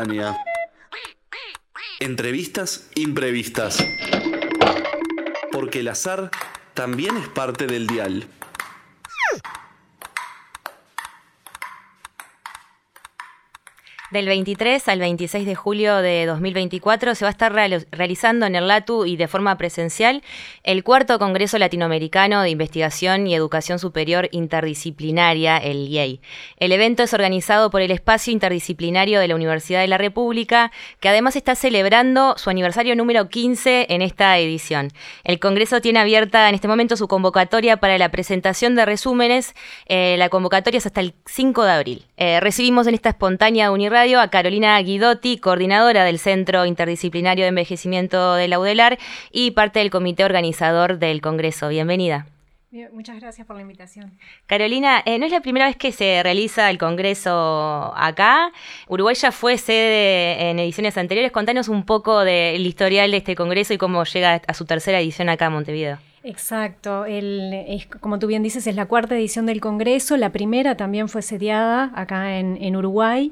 espontánea. Entrevistas imprevistas. Porque el azar también es parte del dial. Del 23 al 26 de julio de 2024 se va a estar realizando en el LATU y de forma presencial el cuarto Congreso Latinoamericano de Investigación y Educación Superior Interdisciplinaria, el IEI. El evento es organizado por el Espacio Interdisciplinario de la Universidad de la República, que además está celebrando su aniversario número 15 en esta edición. El Congreso tiene abierta en este momento su convocatoria para la presentación de resúmenes. La convocatoria es hasta el 5 de abril. Recibimos en esta espontánea Uniradio a Carolina Guidotti, coordinadora del Centro Interdisciplinario de Envejecimiento de la UDELAR y parte del comité organizador del Congreso. Bienvenida. Bien, muchas gracias por la invitación. Carolina, no es la primera vez que se realiza el Congreso acá. Uruguay ya fue sede en ediciones anteriores. Contanos un poco del historial de este Congreso y cómo llega a su tercera edición acá en Montevideo. Exacto, como tú bien dices, es la cuarta edición del Congreso. La primera también fue sediada acá en Uruguay.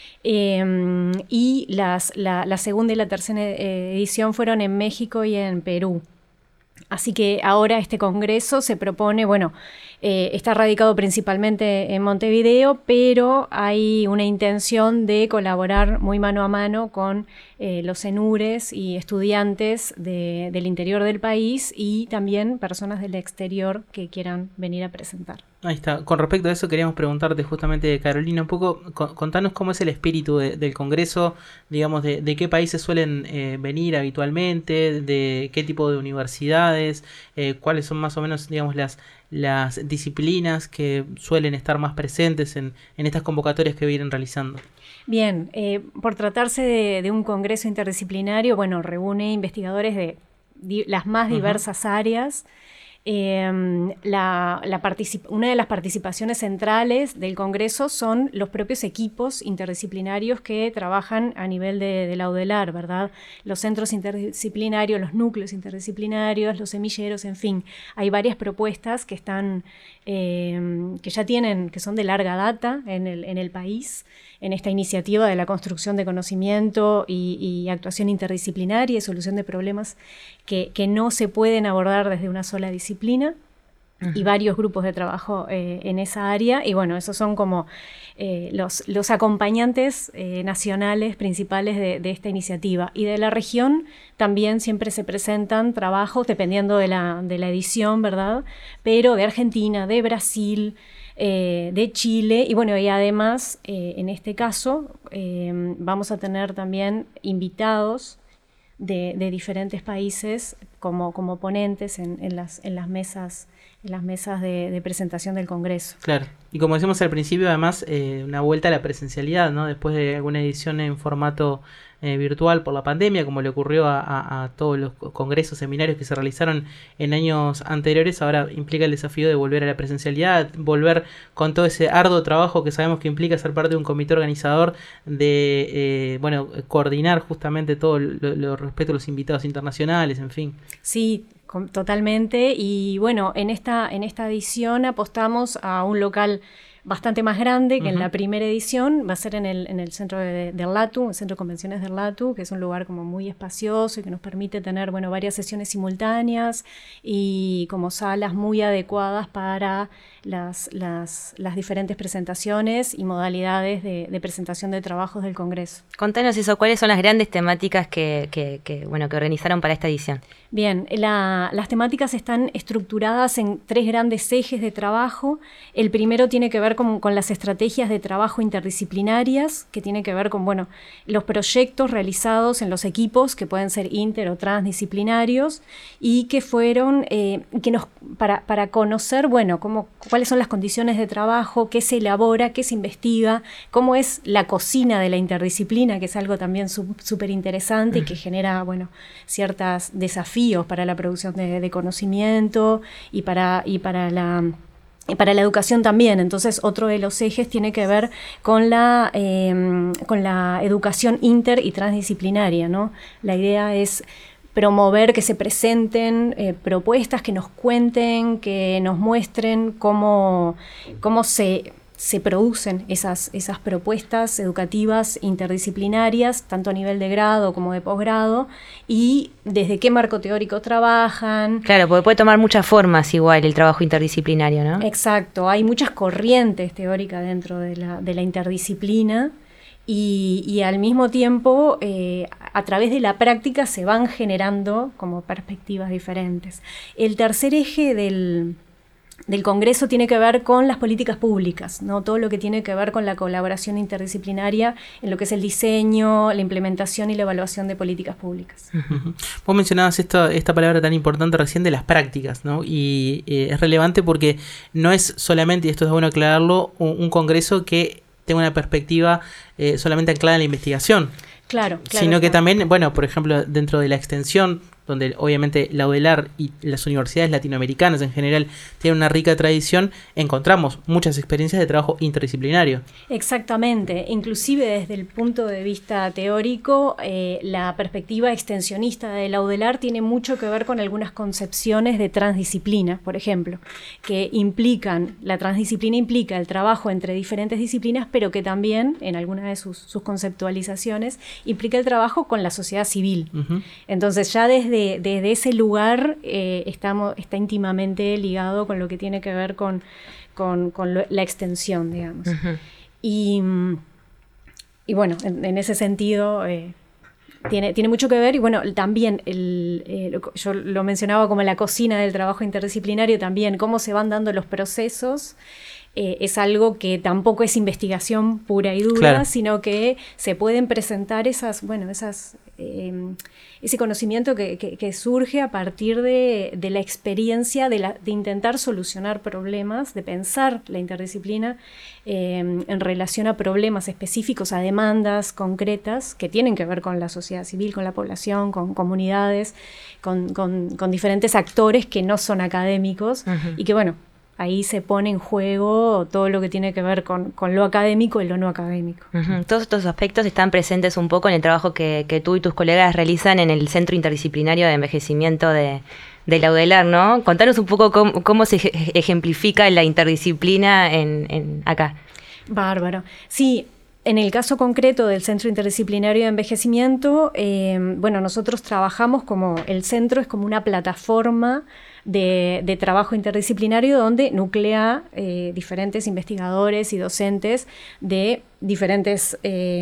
Y la segunda y la tercera edición fueron en México y en Perú. Así que ahora este congreso se propone, está radicado principalmente en Montevideo, pero hay una intención de colaborar muy mano a mano con los ENURES y estudiantes del interior del país y también personas del exterior que quieran venir a presentar. Ahí está. Con respecto a eso queríamos preguntarte justamente, Carolina, un poco, contanos cómo es el espíritu del Congreso, digamos, de qué países suelen venir habitualmente, de qué tipo de universidades, cuáles son más o menos, digamos, las disciplinas que suelen estar más presentes en estas convocatorias que vienen realizando. Bien, por tratarse de un congreso interdisciplinario, reúne investigadores de las más diversas áreas. Una de las participaciones centrales del Congreso son los propios equipos interdisciplinarios que trabajan a nivel de la UDELAR, ¿verdad? Los centros interdisciplinarios, los núcleos interdisciplinarios, los semilleros, en fin. Hay varias propuestas que están, que son de larga data en el país, en esta iniciativa de la construcción de conocimiento y actuación interdisciplinaria y solución de problemas que no se pueden abordar desde una sola disciplina. Uh-huh. Y varios grupos de trabajo en esa área. Y esos son como los acompañantes nacionales principales de esta iniciativa. Y de la región también siempre se presentan trabajos, dependiendo de la edición, ¿verdad? Pero de Argentina, de Brasil, de Chile, y además, en este caso, vamos a tener también invitados de diferentes países como ponentes en las mesas de presentación del Congreso. Claro, y como decimos al principio, además, una vuelta a la presencialidad, ¿no? Después de alguna edición en formato virtual por la pandemia, como le ocurrió a todos los congresos, seminarios que se realizaron en años anteriores, ahora implica el desafío de volver a la presencialidad, volver con todo ese arduo trabajo que sabemos que implica ser parte de un comité organizador, de coordinar justamente todo lo respecto a los invitados internacionales, en fin. Sí, totalmente. Y en esta edición apostamos a un local bastante más grande que en la primera edición. Va a ser en el centro del LATU, el centro de convenciones del LATU, que es un lugar como muy espacioso y que nos permite tener varias sesiones simultáneas y como salas muy adecuadas para las diferentes presentaciones y modalidades de presentación de trabajos del Congreso. Contanos eso, ¿cuáles son las grandes temáticas que organizaron para esta edición? Bien, las temáticas están estructuradas en 3 grandes ejes de trabajo. El primero tiene que ver con las estrategias de trabajo interdisciplinarias, que tiene que ver con los proyectos realizados en los equipos, que pueden ser inter o transdisciplinarios, y que fueron para conocer cuáles son las condiciones de trabajo, qué se elabora, qué se investiga, cómo es la cocina de la interdisciplina, que es algo también súper interesante y que genera ciertos desafíos para la producción de conocimiento y para la educación también. Entonces, otro de los ejes tiene que ver con la educación inter y transdisciplinaria, ¿no? La idea es promover que se presenten propuestas, que nos cuenten, que nos muestren cómo se se producen esas propuestas educativas interdisciplinarias, tanto a nivel de grado como de posgrado, y desde qué marco teórico trabajan. Claro, porque puede tomar muchas formas igual el trabajo interdisciplinario, ¿no? Exacto, hay muchas corrientes teóricas dentro de la interdisciplina y al mismo tiempo a través de la práctica se van generando como perspectivas diferentes. El tercer eje del Congreso tiene que ver con las políticas públicas, ¿no? Todo lo que tiene que ver con la colaboración interdisciplinaria en lo que es el diseño, la implementación y la evaluación de políticas públicas. Uh-huh. Vos mencionabas esta palabra tan importante recién de las prácticas, ¿no? Y es relevante porque no es solamente, y esto es bueno aclararlo, un Congreso que tenga una perspectiva solamente anclada en la investigación. Claro. Sino que también, bueno, por ejemplo, dentro de la extensión, donde obviamente la UDELAR y las universidades latinoamericanas en general tienen una rica tradición, encontramos muchas experiencias de trabajo interdisciplinario. Exactamente, inclusive desde el punto de vista teórico, la perspectiva extensionista de la UDELAR tiene mucho que ver con algunas concepciones de transdisciplina, por ejemplo, que la transdisciplina implica el trabajo entre diferentes disciplinas, pero que también, en algunas de sus conceptualizaciones, implica el trabajo con la sociedad civil. Uh-huh. Entonces ya desde ese lugar está íntimamente ligado con lo que tiene que ver con la extensión, digamos. Uh-huh. Y bueno, en ese sentido tiene mucho que ver, y bueno, también yo lo mencionaba como la cocina del trabajo interdisciplinario, también cómo se van dando los procesos. Es algo que tampoco es investigación pura y dura, claro, sino que se pueden presentar ese conocimiento que surge a partir de la experiencia de intentar solucionar problemas, de pensar la interdisciplina en relación a problemas específicos, a demandas concretas que tienen que ver con la sociedad civil, con la población, con comunidades, con diferentes actores que no son académicos. Uh-huh. Y que bueno, ahí se pone en juego todo lo que tiene que ver con lo académico y lo no académico. Uh-huh. Todos estos aspectos están presentes un poco en el trabajo que tú y tus colegas realizan en el Centro Interdisciplinario de Envejecimiento de la UDELAR, ¿no? Contanos un poco cómo se ejemplifica la interdisciplina acá. Bárbaro. Sí. En el caso concreto del Centro Interdisciplinario de Envejecimiento, nosotros trabajamos el centro es como una plataforma de trabajo interdisciplinario donde nuclea diferentes investigadores y docentes de diferentes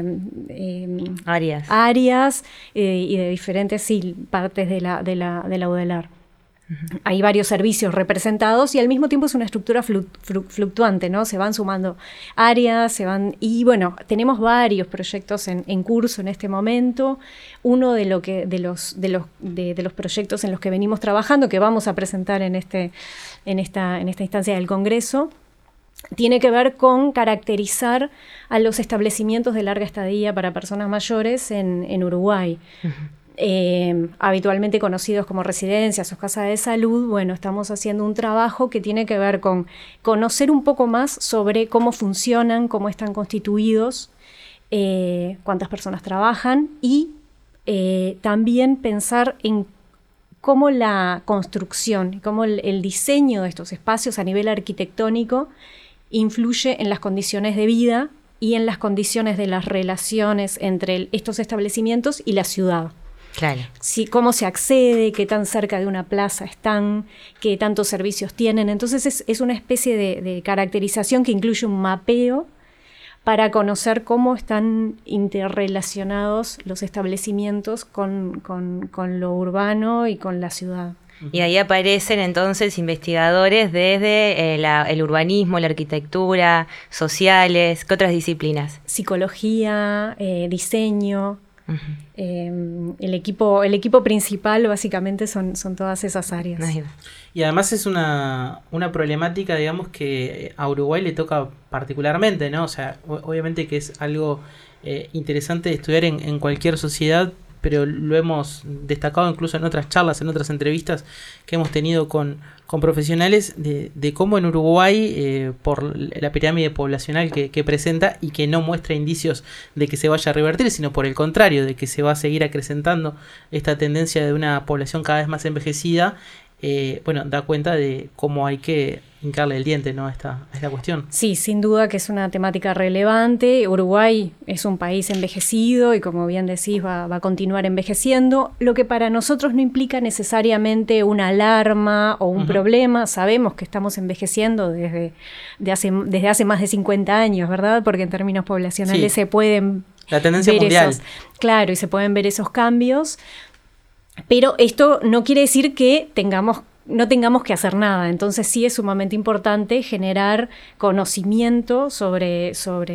áreas y de diferentes partes de la UDELAR. Uh-huh. Hay varios servicios representados y al mismo tiempo es una estructura fluctuante, ¿no? Se van sumando áreas, y bueno, tenemos varios proyectos en curso en este momento. Uno de los proyectos en los que venimos trabajando, que vamos a presentar en esta instancia del Congreso, tiene que ver con caracterizar a los establecimientos de larga estadía para personas mayores en Uruguay. Uh-huh. Habitualmente conocidos como residencias o casas de salud. Bueno, estamos haciendo un trabajo que tiene que ver con conocer un poco más sobre cómo funcionan, cómo están constituidos, cuántas personas trabajan y también pensar en cómo la construcción, cómo el diseño de estos espacios a nivel arquitectónico influye en las condiciones de vida y en las condiciones de las relaciones entre estos establecimientos y la ciudad. Claro. Cómo se accede, qué tan cerca de una plaza están, qué tantos servicios tienen. Entonces es una especie de caracterización que incluye un mapeo para conocer cómo están interrelacionados los establecimientos con lo urbano y con la ciudad. Y ahí aparecen entonces investigadores desde el urbanismo, la arquitectura, sociales, ¿qué otras disciplinas? Psicología, diseño. Uh-huh. El equipo principal básicamente son todas esas áreas. Y además es una problemática, digamos, que a Uruguay le toca particularmente, ¿no? O sea, obviamente que es algo interesante de estudiar en cualquier sociedad, pero lo hemos destacado incluso en otras charlas, en otras entrevistas que hemos tenido con profesionales de cómo en Uruguay, por la pirámide poblacional que presenta y que no muestra indicios de que se vaya a revertir, sino por el contrario, de que se va a seguir acrecentando esta tendencia de una población cada vez más envejecida, da cuenta de cómo hay que hincarle el diente, ¿no? a esta cuestión. Sí, sin duda que es una temática relevante. Uruguay es un país envejecido y, como bien decís, va a continuar envejeciendo, lo que para nosotros no implica necesariamente una alarma o un problema. Sabemos que estamos envejeciendo desde hace más de 50 años, ¿verdad? Porque en términos poblacionales se pueden la tendencia ver mundial. Claro, y se pueden ver esos cambios, pero esto no quiere decir que no tengamos que hacer nada. Entonces sí es sumamente importante generar conocimiento sobre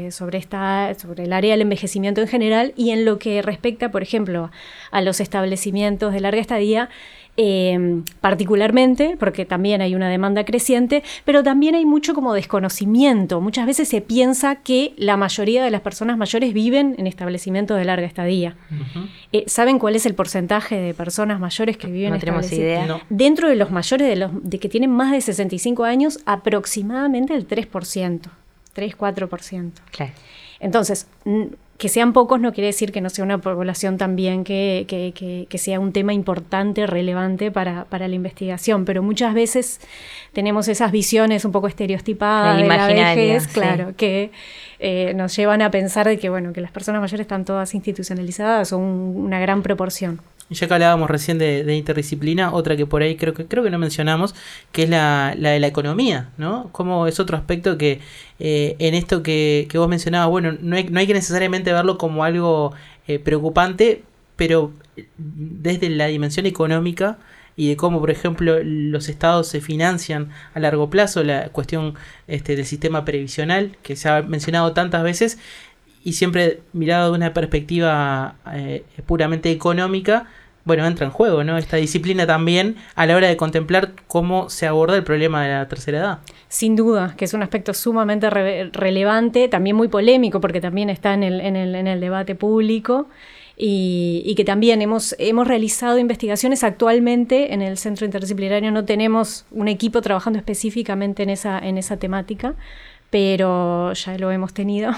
el área del envejecimiento en general, y en lo que respecta, por ejemplo, a los establecimientos de larga estadía, particularmente, porque también hay una demanda creciente, pero también hay mucho como desconocimiento. Muchas veces se piensa que la mayoría de las personas mayores viven en establecimientos de larga estadía. ¿Saben cuál es el porcentaje de personas mayores que viven en establecimientos? No tenemos idea. No. Dentro de los mayores, de que tienen más de 65 años, aproximadamente el 3%, 3-4%. Claro. Entonces, que sean pocos no quiere decir que no sea una población también que sea un tema importante, relevante para la investigación, pero muchas veces tenemos esas visiones un poco estereotipadas de la vejez, claro, que nos llevan a pensar de que, bueno, que las personas mayores están todas institucionalizadas o una gran proporción. Y ya que hablábamos recién de interdisciplina, otra que por ahí creo que no mencionamos, que es la de la economía, ¿no? Como es otro aspecto que en esto que vos mencionabas, bueno, no hay que necesariamente verlo como algo preocupante, pero desde la dimensión económica y de cómo, por ejemplo, los estados se financian a largo plazo, la cuestión del sistema previsional, que se ha mencionado tantas veces, y siempre mirado de una perspectiva puramente económica, bueno, entra en juego, ¿no? Esta disciplina también a la hora de contemplar cómo se aborda el problema de la tercera edad. Sin duda, que es un aspecto sumamente relevante, también muy polémico, porque también está en el debate público, y que también hemos realizado investigaciones. Actualmente en el Centro Interdisciplinario no tenemos un equipo trabajando específicamente en esa temática, pero ya lo hemos tenido.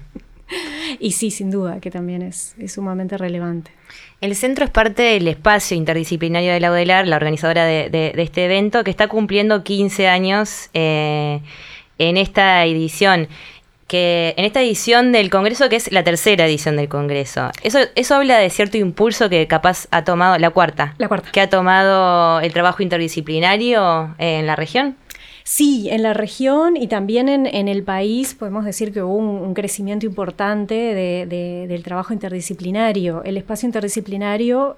Y sí, sin duda, que también es sumamente relevante. El centro es parte del espacio interdisciplinario de la UDELAR, la organizadora de este evento, que está cumpliendo 15 años en esta edición. En esta edición del Congreso, que es la tercera edición del Congreso. Eso habla de cierto impulso que capaz ha tomado, la cuarta, que ha tomado el trabajo interdisciplinario en la región. Sí, en la región y también en el país podemos decir que hubo un crecimiento importante del trabajo interdisciplinario. El espacio interdisciplinario,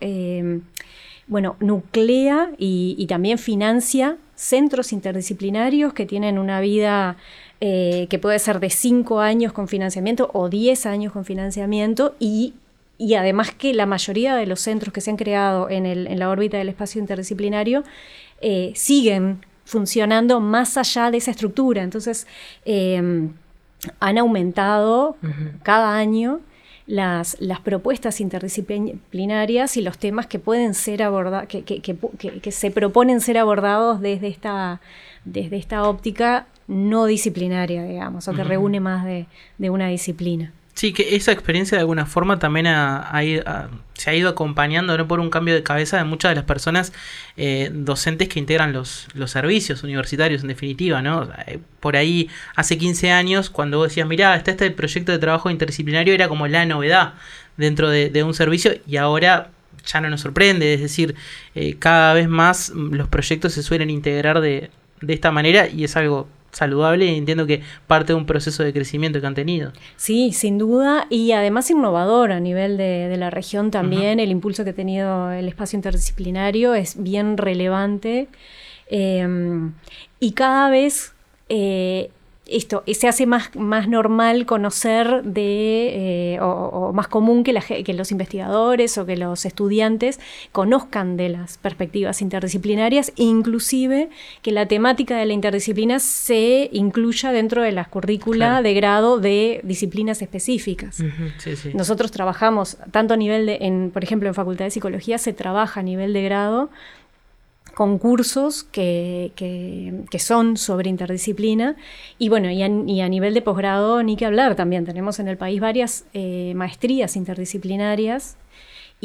nuclea y también financia centros interdisciplinarios que tienen una vida que puede ser de 5 años con financiamiento o 10 años con financiamiento, y además que la mayoría de los centros que se han creado en la órbita del espacio interdisciplinario siguen funcionando más allá de esa estructura. Entonces, han aumentado cada año las propuestas interdisciplinarias y los temas que pueden ser abordados, que se proponen ser abordados desde esta óptica no disciplinaria, digamos, o que reúne más de una disciplina. Sí, que esa experiencia de alguna forma también se ha ido acompañando, ¿no?, por un cambio de cabeza de muchas de las personas docentes que integran los servicios universitarios, en definitiva, ¿no? Por ahí, hace 15 años, cuando vos decías, mirá, está este proyecto de trabajo interdisciplinario, era como la novedad dentro de un servicio, y ahora ya no nos sorprende. Es decir, cada vez más los proyectos se suelen integrar de esta manera, y es algo saludable, y entiendo que parte de un proceso de crecimiento que han tenido. Sí, sin duda, y además innovador a nivel de la región también. El impulso que ha tenido el espacio interdisciplinario es bien relevante, y cada vez se hace más normal conocer o más común que los investigadores o que los estudiantes conozcan de las perspectivas interdisciplinarias, inclusive que la temática de la interdisciplina se incluya dentro de las currícula de grado de disciplinas específicas. Sí, sí. Nosotros trabajamos tanto a nivel por ejemplo, en Facultad de Psicología se trabaja a nivel de grado con cursos que son sobre interdisciplina, y bueno, y a nivel de posgrado ni que hablar también. Tenemos en el país varias maestrías interdisciplinarias,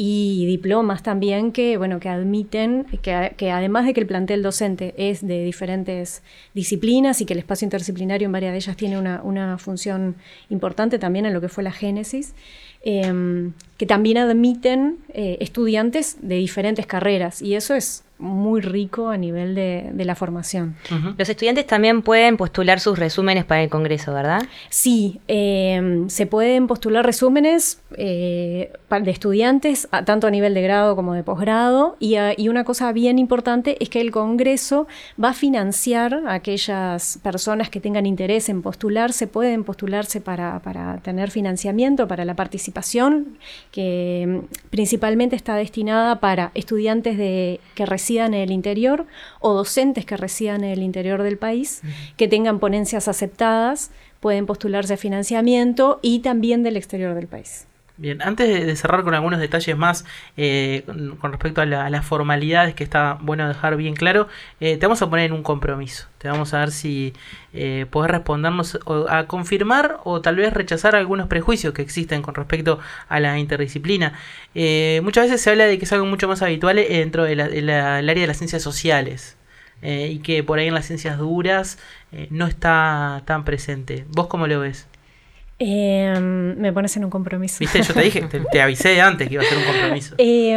y diplomas también que admiten que además de que el plantel docente es de diferentes disciplinas y que el espacio interdisciplinario en varias de ellas tiene una función importante también en lo que fue la génesis, que también admiten estudiantes de diferentes carreras, y eso es muy rico a nivel de la formación. Uh-huh. Los estudiantes también pueden postular sus resúmenes para el Congreso, ¿verdad? Sí, se pueden postular resúmenes de estudiantes, tanto a nivel de grado como de posgrado, y una cosa bien importante es que el Congreso va a financiar a aquellas personas que tengan interés en postularse, pueden postularse para tener financiamiento para la participación, que principalmente está destinada para estudiantes que residan en el interior o docentes que residan en el interior del país, que tengan ponencias aceptadas, pueden postularse a financiamiento, y también del exterior del país. Bien, antes de cerrar con algunos detalles más con respecto a las formalidades que está bueno dejar bien claro, te vamos a poner en un compromiso. Te vamos a ver si podés respondernos a confirmar o tal vez rechazar algunos prejuicios que existen con respecto a la interdisciplina. Muchas veces se habla de que es algo mucho más habitual dentro del área de las ciencias sociales. Y que por ahí en las ciencias duras no está tan presente. ¿Vos cómo lo ves? Me pones en un compromiso. ¿Viste? Yo te dije, te avisé antes que iba a ser un compromiso.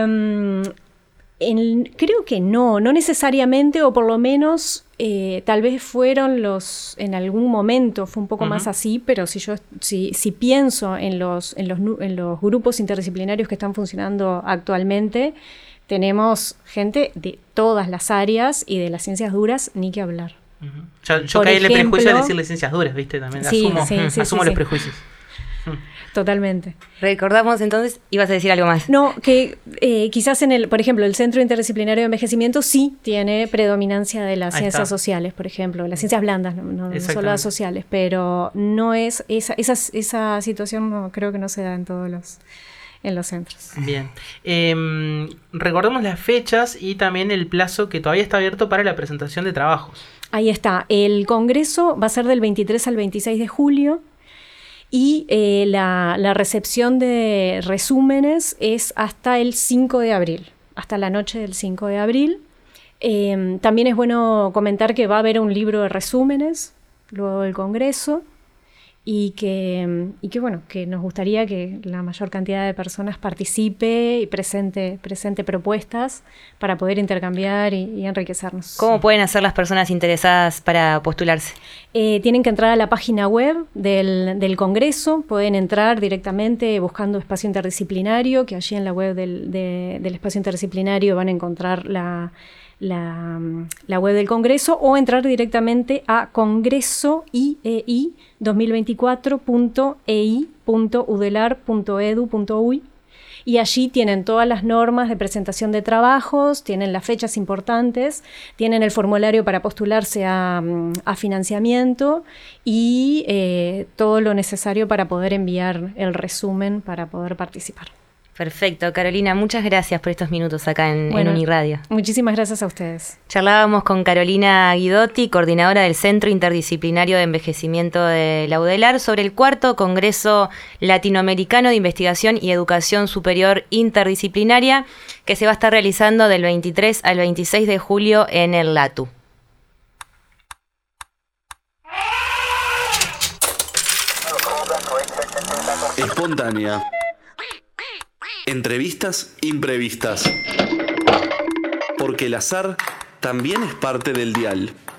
Creo que no necesariamente, o por lo menos tal vez fueron en algún momento fue un poco más así, pero si pienso en los grupos interdisciplinarios que están funcionando actualmente, tenemos gente de todas las áreas, y de las ciencias duras ni que hablar. Yo caí en el prejuicio de decirle ciencias duras, ¿viste? También asumo los prejuicios. Totalmente. Recordamos entonces, ibas a decir algo más. No, que quizás por ejemplo, el Centro Interdisciplinario de Envejecimiento sí tiene predominancia de las ciencias sociales, por ejemplo, las ciencias blandas, no solo las sociales, pero no es esa situación, no, creo que no se da en los centros. Bien. Recordemos las fechas y también el plazo que todavía está abierto para la presentación de trabajos. Ahí está. El Congreso va a ser del 23 al 26 de julio y la recepción de resúmenes es hasta el 5 de abril, hasta la noche del 5 de abril. También es bueno comentar que va a haber un libro de resúmenes luego del Congreso. Y que nos gustaría que la mayor cantidad de personas participe y presente propuestas para poder intercambiar y enriquecernos. ¿Cómo pueden hacer las personas interesadas para postularse? Tienen que entrar a la página web del Congreso, pueden entrar directamente buscando espacio interdisciplinario, que allí en la web del espacio interdisciplinario van a encontrar la web del Congreso, o entrar directamente a congreso2024.ei.udelar.edu.uy, y allí tienen todas las normas de presentación de trabajos, tienen las fechas importantes, tienen el formulario para postularse a financiamiento y todo lo necesario para poder enviar el resumen para poder participar. Perfecto, Carolina, muchas gracias por estos minutos acá en Uniradio. Muchísimas gracias a ustedes. Charlábamos con Carolina Guidotti, coordinadora del Centro Interdisciplinario de Envejecimiento de la UDELAR, sobre el 4º Congreso Latinoamericano de Investigación y Educación Superior Interdisciplinaria, que se va a estar realizando del 23 al 26 de julio en el LATU. Espontánea. Entrevistas imprevistas. Porque el azar también es parte del dial.